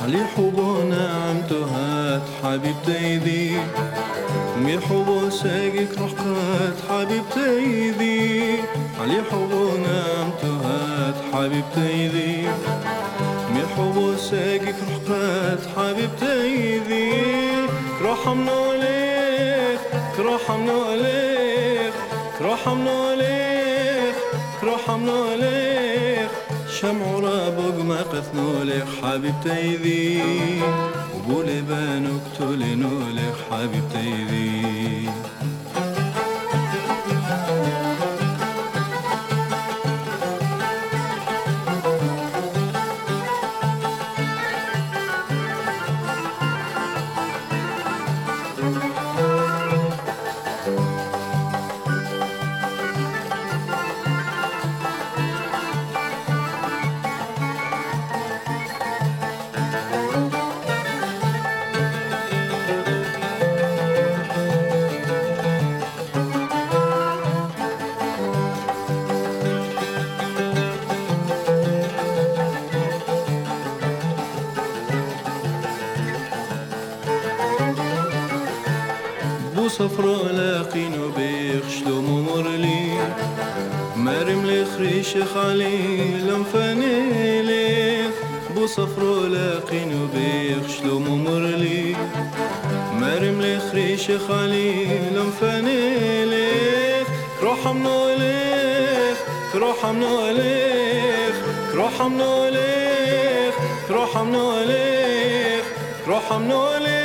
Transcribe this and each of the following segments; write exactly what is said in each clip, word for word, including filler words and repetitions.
علي حبو نعمتو هات حبيبتي ذي مي حبو ساقك رحقات حبيبتي ذي علي حبو نعمتو هات حبيبتي ذي مي حبو ساقك رحقات حبيبتي ذي كرحمنا ليك كرحمنا ليك كرحمنا ليك كرحمنا ليك شمع رابق ما قثنو لك حبيبتي ذي وقولي بانك تولينو لك حبيبتي ذي صفرا لاقينو بيخ شلومو مرلي مرم لي خريش خالي لنفاني ليك بو صفرا لاقينو بيخ شلومو مرلي مرم لي خريش خالي لنفاني ليك كروحمنا ليك كروحمنا ليك كروحمنا ليك كروحمنا ليك كروحمنا ليك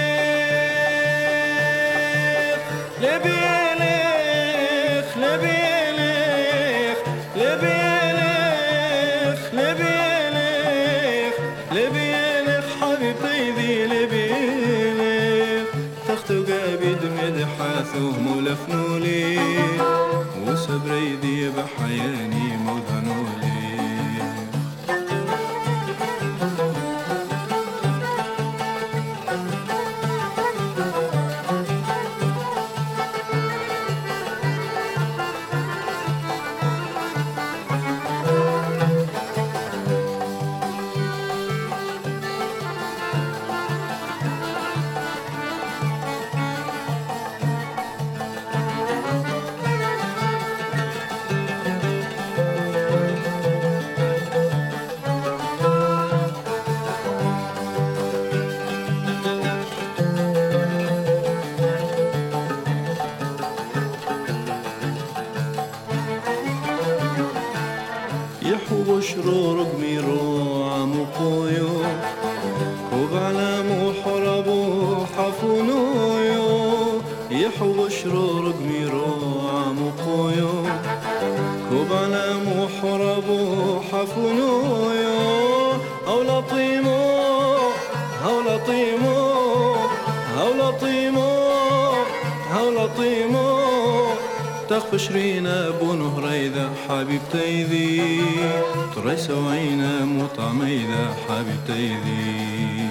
لبيلك لبيلك لبيلك لبيلك لبيلك حبيبتي ذي لبيلك تختو قابد مدحاثو ملفنولي وصبري ذي بحياني مذنولي يحو شرور قميرو عمو قويو كوب علامو حربو حفونويو يحو شرور قميرو عمو قويو كوب علامو حربو حفونويو هولا طيمو هولا طيمو هولا طيمو هولا طيمو تخفش رينا بونو هريدا حبيبتي ذي تريس وعينا مطعميدا حبيبتي ذي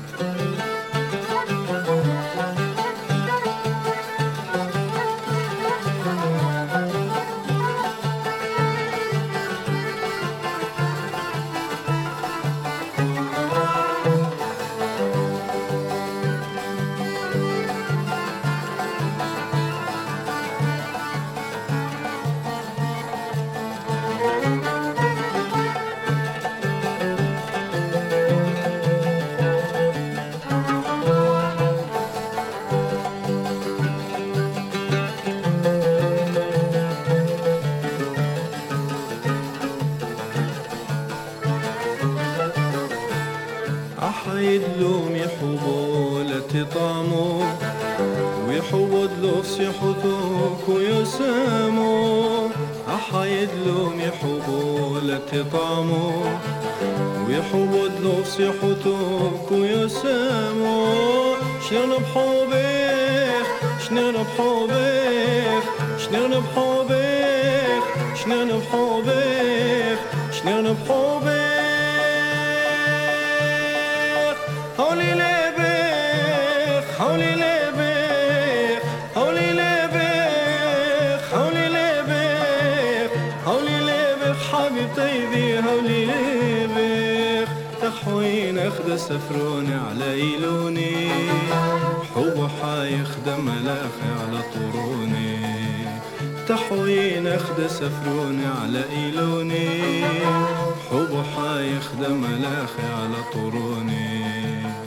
أحيد لهم يحبوا لتطعموا ويحبوا دلوس يحطوك ويساموا أحيد لهم يحبوا لتطعموا ويحبوا دلوس يحطوك ويساموا شنو بحبك شنو بحبك شنو بحبك شنو بحبك شنو بحبك هولي لبيك هولي لبيك هولي لبيك هولي لبيك هولي لبيك حبيبتي ذي هولي لبيك تحوين اخد سفروني على ايلوني حب حيخدم ملاخي على طروني تحوين اخد سفروني على ايلوني حب حيخدم ملاخي على طروني